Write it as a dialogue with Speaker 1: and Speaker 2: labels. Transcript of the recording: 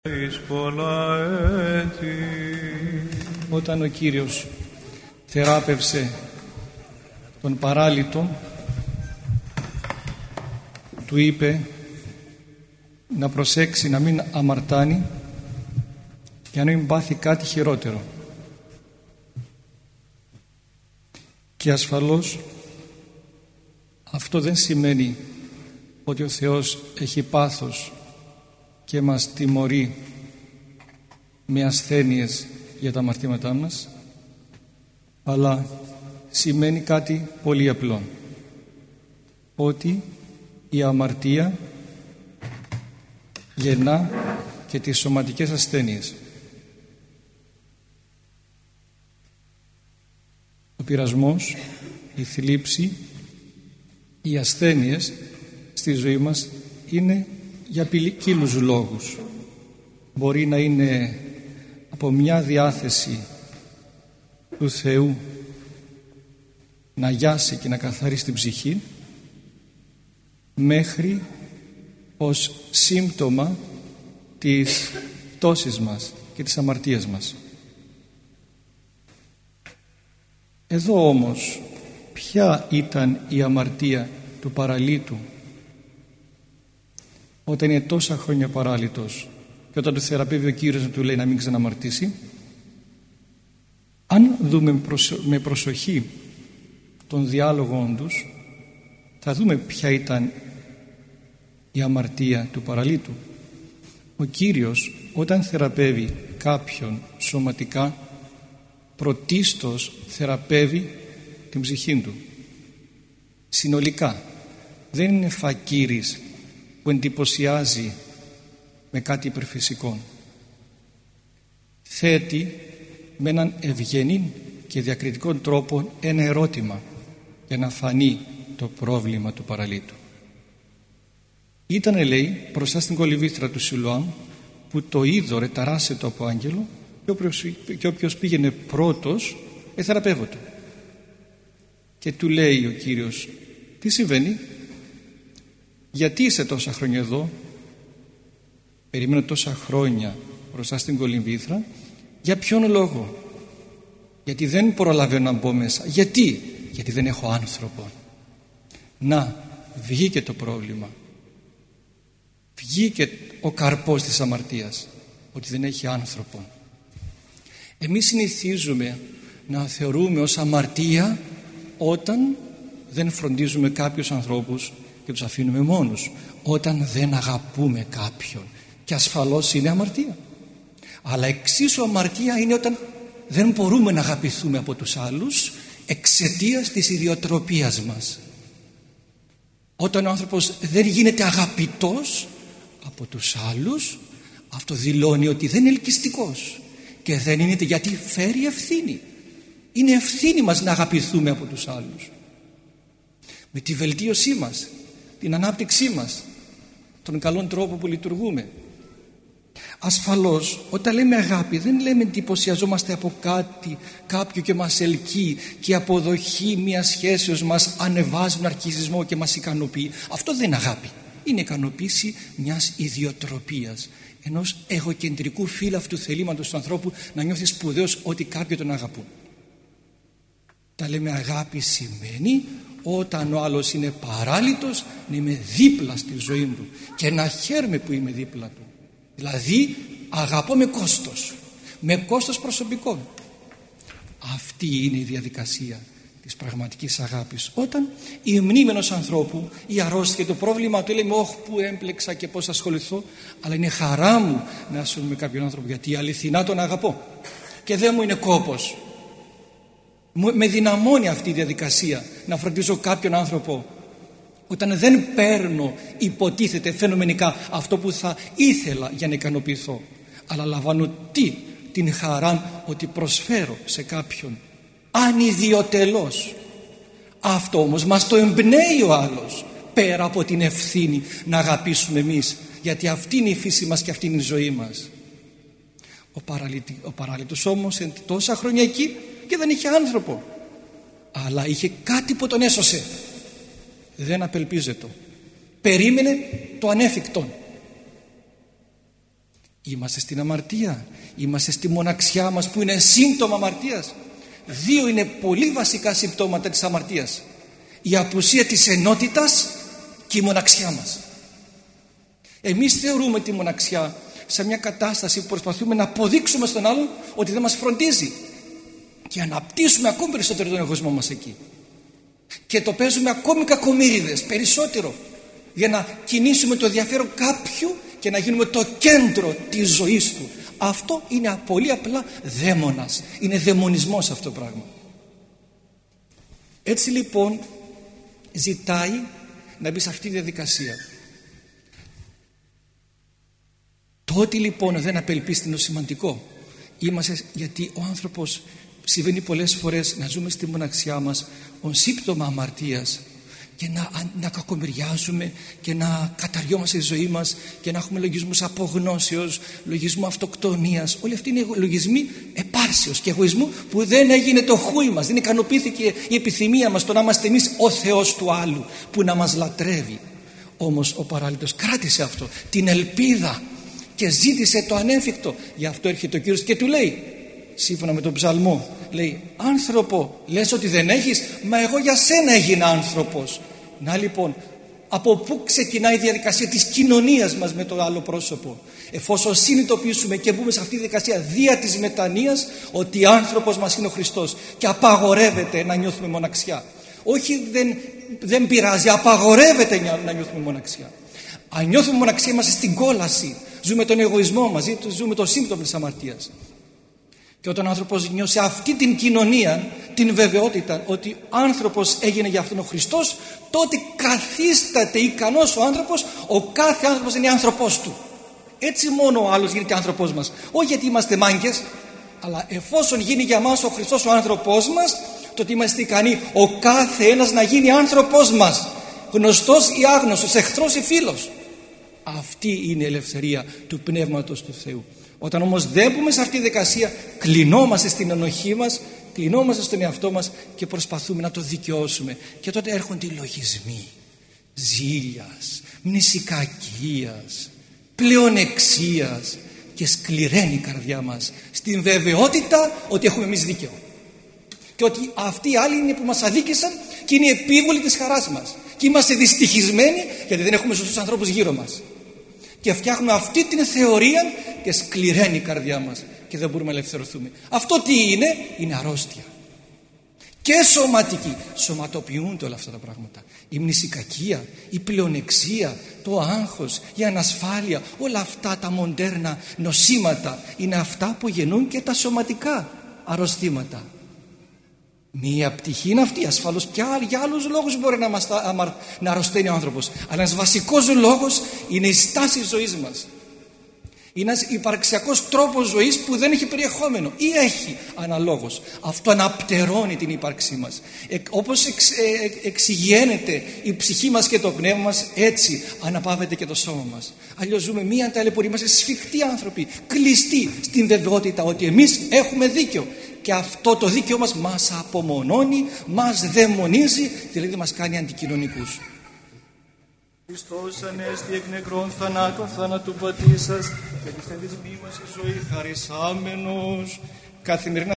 Speaker 1: Όταν ο Κύριος θεράπευσε τον παράλυτο, του είπε να προσέξει να μην αμαρτάνει για να μην πάθει κάτι χειρότερο. Και ασφαλώς αυτό δεν σημαίνει ότι ο Θεός έχει πάθος και μας τιμωρεί με ασθένειες για τα αμαρτήματά μας, αλλά σημαίνει κάτι πολύ απλό, ότι η αμαρτία γεννά και τις σωματικές ασθένειες. Ο πειρασμός, η θλίψη, οι ασθένειες στη ζωή μας είναι για ποικίλους λόγους. Μπορεί να είναι από μια διάθεση του Θεού να γιάσει και να καθαρίσει την ψυχή, μέχρι ως σύμπτωμα της πτώσης μας και της αμαρτίας μας. Εδώ όμως ποια ήταν η αμαρτία του παραλύτου όταν είναι τόσα χρόνια παράλυτος και όταν του θεραπεύει ο Κύριος να του λέει να μην ξαναμαρτήσει? Αν δούμε με προσοχή τον διάλογο τους, θα δούμε ποια ήταν η αμαρτία του παραλύτου. Ο Κύριος όταν θεραπεύει κάποιον σωματικά, πρωτίστως θεραπεύει την ψυχή του συνολικά. Δεν είναι φακύρης που εντυπωσιάζει με κάτι υπερφυσικό. Θέτει με έναν ευγενή και διακριτικό τρόπο ένα ερώτημα για να φανεί το πρόβλημα του παραλύτου. Ήτανε, λέει, μπροστά στην κολυμβήθρα του Σιλοάμ, που το είδωρε ταράσσετο από άγγελο, και όποιος πήγαινε πρώτος εθεραπεύεται. Και του λέει ο Κύριος: τι συμβαίνει, γιατί είσαι τόσα χρόνια εδώ? Περιμένω τόσα χρόνια μπροστά στην κολυμβήθρα. Για ποιον λόγο? Γιατί δεν προλαβαίνω να μπω μέσα. Γιατί δεν έχω άνθρωπο. Να, βγήκε το πρόβλημα, βγήκε ο καρπός της αμαρτίας, ότι δεν έχει άνθρωπο. Εμείς συνηθίζουμε να θεωρούμε ως αμαρτία όταν δεν φροντίζουμε κάποιους ανθρώπους και τους αφήνουμε μόνους, όταν δεν αγαπούμε κάποιον, και ασφαλώς είναι αμαρτία. Αλλά εξίσου αμαρτία είναι όταν δεν μπορούμε να αγαπηθούμε από τους άλλους εξαιτίας της ιδιοτροπίας μας. Όταν ο άνθρωπος δεν γίνεται αγαπητός από τους άλλους, αυτό δηλώνει ότι δεν είναι ελκυστικός, και δεν είναι γιατί φέρει ευθύνη. Είναι ευθύνη μας να αγαπηθούμε από τους άλλους. Με τη βελτίωσή μας, την ανάπτυξή μας, τον καλόν τρόπο που λειτουργούμε. Ασφαλώς όταν λέμε αγάπη δεν λέμε εντυπωσιαζόμαστε από κάποιο και μας ελκύει και η αποδοχή μιας σχέσεως μας ανεβάζει τον αρκισισμό και μας ικανοποιεί. Αυτό δεν είναι αγάπη. Είναι ικανοποίηση μιας ιδιοτροπίας, ενός εγωκεντρικού φύλαυτου θελήματος του ανθρώπου να νιώθει σπουδαίος ότι κάποιοι τον αγαπούν. Τα λέμε αγάπη σημαίνει όταν ο άλλος είναι παράλυτος να είμαι δίπλα στη ζωή του και να χαίρομαι που είμαι δίπλα του. Δηλαδή αγαπώ με κόστος προσωπικό. Αυτή είναι η διαδικασία της πραγματικής αγάπης. Όταν η μνήμη ενός ανθρώπου, η αρρώστια, το πρόβλημα του, λέμε όχι που έμπλεξα και πώς ασχοληθώ, αλλά είναι χαρά μου να ασχοληθώ με κάποιον άνθρωπο, γιατί αληθινά τον αγαπώ και δεν μου είναι κόπος. Με δυναμώνει αυτή η διαδικασία να φροντίζω κάποιον άνθρωπο όταν δεν παίρνω, υποτίθεται φαινομενικά, αυτό που θα ήθελα για να ικανοποιηθώ, αλλά λαμβάνω την χαρά ότι προσφέρω σε κάποιον ανιδιοτελώς. Αυτό όμως μας το εμπνέει ο άλλος, πέρα από την ευθύνη να αγαπήσουμε εμείς, γιατί αυτή είναι η φύση μας και αυτή είναι η ζωή μας. Ο παράλυτος όμως είναι τόσα χρόνια εκεί και δεν είχε άνθρωπο, αλλά είχε κάτι που τον έσωσε. Δεν απελπίζεται, περίμενε το ανέφικτο. Είμαστε στην αμαρτία, είμαστε στη μοναξιά μας που είναι σύμπτωμα αμαρτίας. Δύο είναι πολύ βασικά συμπτώματα της αμαρτίας: η απουσία της ενότητας και η μοναξιά μας. Εμείς θεωρούμε τη μοναξιά σε μια κατάσταση που προσπαθούμε να αποδείξουμε στον άλλον ότι δεν μας φροντίζει και αναπτύσσουμε ακόμη περισσότερο τον εγωισμό μας εκεί και το παίζουμε ακόμη κακομοίριδες περισσότερο για να κινήσουμε το ενδιαφέρον κάποιου και να γίνουμε το κέντρο της ζωής του. Αυτό είναι πολύ απλά δαίμονας, είναι δαιμονισμός αυτό το πράγμα. Έτσι λοιπόν ζητάει να μπει σε αυτή τη διαδικασία. Το ότι λοιπόν δεν απελπίστη είναι σημαντικό. Γιατί ο άνθρωπος, συμβαίνει πολλές φορές να ζούμε στη μοναξιά μας ως σύμπτωμα αμαρτίας και να κακομοιριάζουμε και να καταριόμαστε τη ζωή μας και να έχουμε λογισμούς απογνώσεως, λογισμού αυτοκτονίας. Όλοι αυτοί είναι λογισμοί επάρσεως και εγωισμού που δεν έγινε το χούι μας, δεν ικανοποιήθηκε η επιθυμία μας το να είμαστε εμείς ο Θεός του άλλου που να μας λατρεύει. Όμως ο παράλυτος κράτησε αυτό, την ελπίδα, και ζήτησε το ανέφικτο. Γι' αυτό έρχεται ο Κύριος και του λέει, σύμφωνα με τον ψαλμό, λέει: άνθρωπο, λες ότι δεν έχεις, μα εγώ για σένα έγινα άνθρωπος. Να λοιπόν, από πού ξεκινάει η διαδικασία της κοινωνίας μας με το άλλο πρόσωπο? Εφόσον συνειδητοποιήσουμε και μπούμε σε αυτή τη διαδικασία δια της μετανοίας ότι άνθρωπος μας είναι ο Χριστός και απαγορεύεται να νιώθουμε μοναξιά. Όχι, δεν πειράζει, απαγορεύεται να νιώθουμε μοναξιά. Αν νιώθουμε μοναξιά, είμαστε στην κόλαση, ζούμε τον εγωισμό μας, ζούμε το σύμπτωμα της αμαρτίας. Και όταν ο άνθρωπος νιώσει αυτή την κοινωνία, την βεβαιότητα ότι άνθρωπος έγινε για αυτόν ο Χριστός, τότε καθίσταται ικανός ο άνθρωπος, ο κάθε άνθρωπος είναι άνθρωπος του. Έτσι μόνο ο άλλος γίνεται άνθρωπος μας. Όχι γιατί είμαστε μάγκες, αλλά εφόσον γίνει για μας ο Χριστός ο άνθρωπος μας, τότε είμαστε ικανοί ο κάθε ένας να γίνει άνθρωπος μας. Γνωστός ή άγνωστος, εχθρός ή φίλος. Αυτή είναι η ελευθερία του Πνεύματος του Θεού. Όταν όμως δεν μπούμε σε αυτή τη δικασία, κλεινόμαστε στην ενοχή μας, κλεινόμαστε στον εαυτό μας και προσπαθούμε να το δικαιώσουμε. Και τότε έρχονται οι λογισμοί ζήλιας, μνησικακίας, πλεονεξίας και σκληραίνει η καρδιά μας στην βεβαιότητα ότι έχουμε εμείς δίκαιο. Και ότι αυτοί οι άλλοι είναι που μας αδίκησαν και είναι οι επίβολοι της χαράς μας. Και είμαστε δυστυχισμένοι γιατί δεν έχουμε σωστούς ανθρώπους γύρω μας. Και φτιάχνουμε αυτή την θεωρία και σκληραίνει η καρδιά μας και δεν μπορούμε να ελευθερωθούμε. Αυτό τι είναι? Είναι αρρώστια. Και σωματική. Σωματοποιούνται όλα αυτά τα πράγματα. Η μνησικακία, η πλεονεξία, το άγχος, η ανασφάλεια, όλα αυτά τα μοντέρνα νοσήματα είναι αυτά που γεννούν και τα σωματικά αρρωστήματα. Μία πτυχή είναι αυτή, ασφαλώς και για άλλους λόγους μπορεί να αρρωσταίνει ο άνθρωπος. Αλλά ένας βασικός λόγος είναι η στάση ζωής μας. Είναι ένας υπαρξιακός τρόπος ζωής που δεν έχει περιεχόμενο ή έχει αναλόγως. Αυτό αναπτερώνει την ύπαρξή μας. Όπως εξηγένεται η ψυχή μας και το πνεύμα μας, έτσι αναπαύεται και το σώμα μας. Αλλιώς ζούμε μία ταλαιπωρία, είμαστε σφιχτοί άνθρωποι, κλειστοί στην βεβαιότητα ότι εμείς έχουμε δίκιο. Και αυτό το δίκαιο μας απομονώνει, μας δαιμονίζει, δηλαδή μας κάνει αντικοινωνικούς.
Speaker 2: Χριστός ανέστη εκ νεκρών θανάτων θάνατου πατήσας και της εν της μνήμας η ζωή χαρισάμενος καθημερινά.